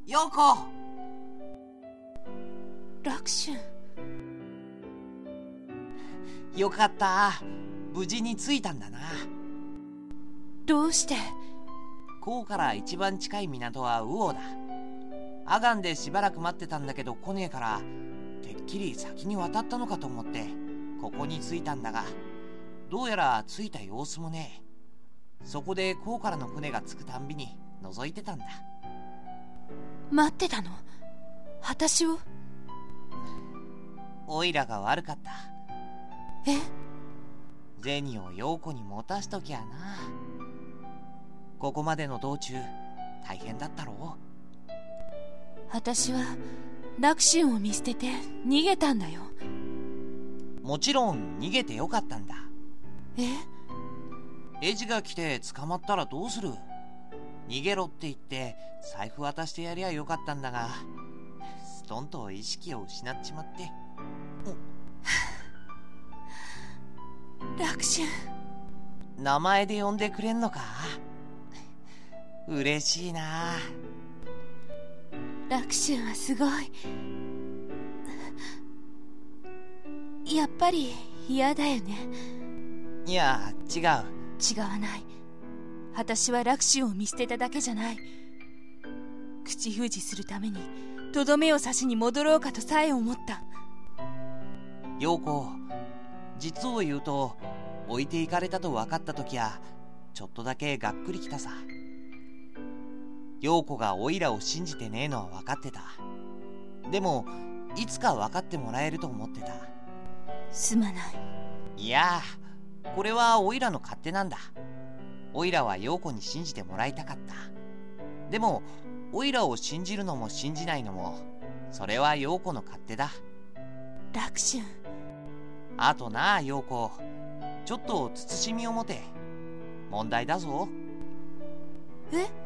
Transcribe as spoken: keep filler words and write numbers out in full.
陽子。 楽春。 よかった、無事に着いたんだな。 どうして？ 港から一番近い港はウオだ。アガンでしばらく待ってたんだけど来ねえから、てっきり先に渡ったのかと思ってここに着いたんだが、どうやら着いた様子もねえ。そこで港からの船が着くたんびに覗いてたんだ。 待ってたの？私を？ オイラが悪かった。 え？ 銭を陽子に持たしときゃな。ここまでの道中大変だったろう。 私は楽春を見捨てて逃げたんだよ。 もちろん逃げてよかったんだ。 え？ エジが来て捕まったらどうする？逃げろって言って財布渡してやりゃよかったんだが、ストンと意識を失っちまって。 楽春。 名前で呼んでくれんのか？嬉しいな。 楽春はすごい。やっぱり嫌だよね。 いや、違う。 違わない。私は楽春を見捨てただけじゃない。口封じするためにとどめを刺しに戻ろうかとさえ思った。 陽子、実を言うと置いていかれたと分かった時はちょっとだけがっくりきたさ。陽子がオイラを信じてねえのは分かってた。でもいつか分かってもらえると思ってた。 すまない。 いや、これはオイラの勝手なんだ。オイラは陽子に信じてもらいたかった。でもオイラを信じるのも信じないのも、それは陽子の勝手だ。 楽春。 あとな、陽子、ちょっと慎みを持て。問題だぞ。 え？